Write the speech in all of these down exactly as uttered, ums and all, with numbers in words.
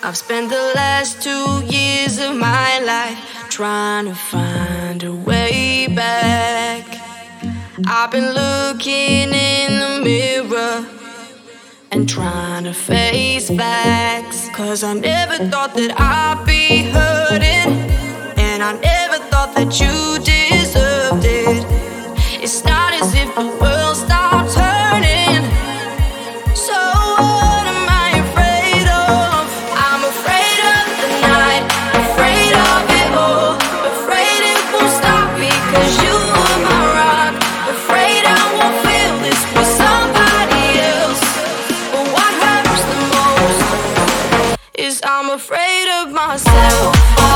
I've spent the last two years of my life trying to find a way back. I've been looking in the mirror and trying to face facts, 'cause I never thought that I'd be hurting, and I never thought that you deserved it. It's not as if the world stopped turning. So what am I afraid of? I'm afraid of the night, afraid of it all, afraid it won't stop because you are my rock, afraid I won't feel this with somebody else. But what hurts the most is I'm afraid of myself.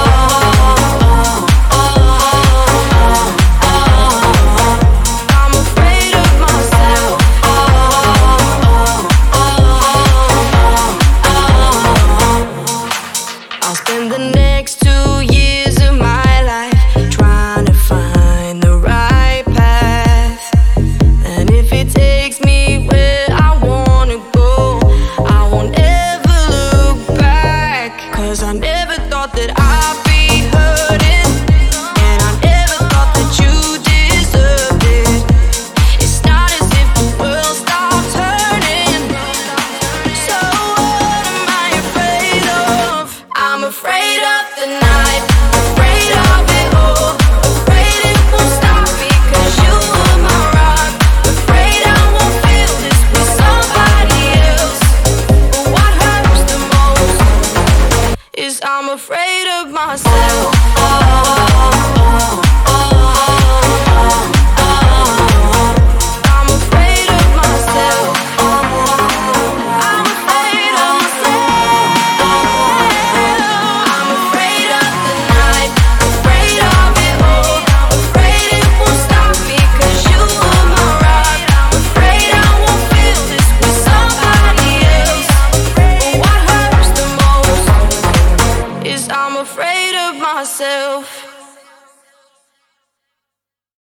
I never thought that I'd be hurting, and I never thought that you deserved it. It's not as if the world stopped turning. So what am I afraid of? I'm afraid of the night, afraid of it all, afraid it won't stop because you are my rock, afraid I won't feel this with somebody else. But what hurts the most is I'm afraid of myself. I'm afraid of myself. I'm afraid of myself. I'm afraid of the night, afraid of it all, afraid it won't stop because you are my rock, afraid I won't feel this with somebody else. But what hurts the most is I'm afraid of myself.